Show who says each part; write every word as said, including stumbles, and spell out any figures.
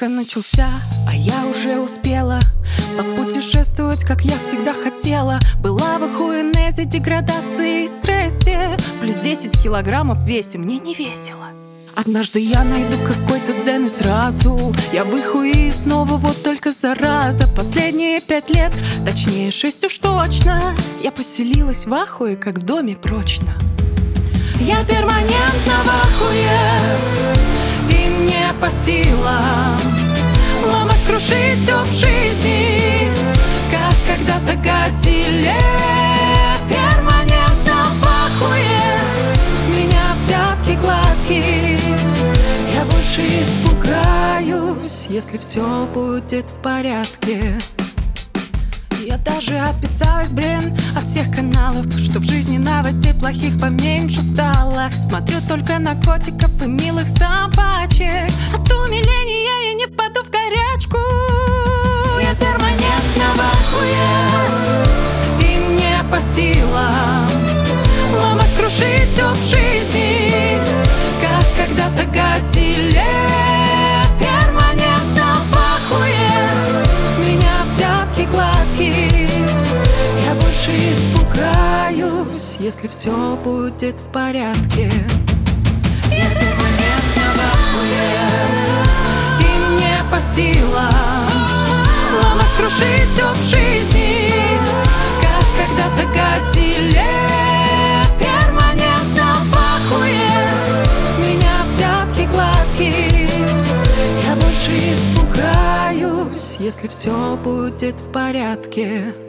Speaker 1: только начался, а я уже успела попутешествовать, как я всегда хотела. Была в охуенезе, деградации и стрессе. Плюс десять килограммов в весе, мне не весело. Однажды я найду какой-то дзен и сразу я выхую снова, вот только зараза. Последние пять лет, точнее шесть уж точно, я поселилась в ахуе, как в доме прочно. Я перманентно в ахуе, и мне по силам ломать, крушить все в жизни, как когда-то Годзилле. Перманентно в ахуе, с меня взятки гладкие. Я больше испугаюсь, если все будет в порядке. Я даже отписалась, блин, от всех каналов, что в жизни новостей плохих поменьше стало. Смотрю только на котиков и милых собачек. От умиления я не впаду в горячку. Я перманентно в ахуе, и мне по силам ломать, крушить все в жизни, как когда-то Годзилле. Перманентно в ахуе, с меня взятки гладкие. Я больше испугаюсь, если все будет в порядке. Я перманентно в ахуе, и мне по силам ломать, крушить все в жизни, как когда-то Годзилле. Перманентно в ахуе, с меня взятки гладкие. Я больше испугаюсь, если все будет в порядке.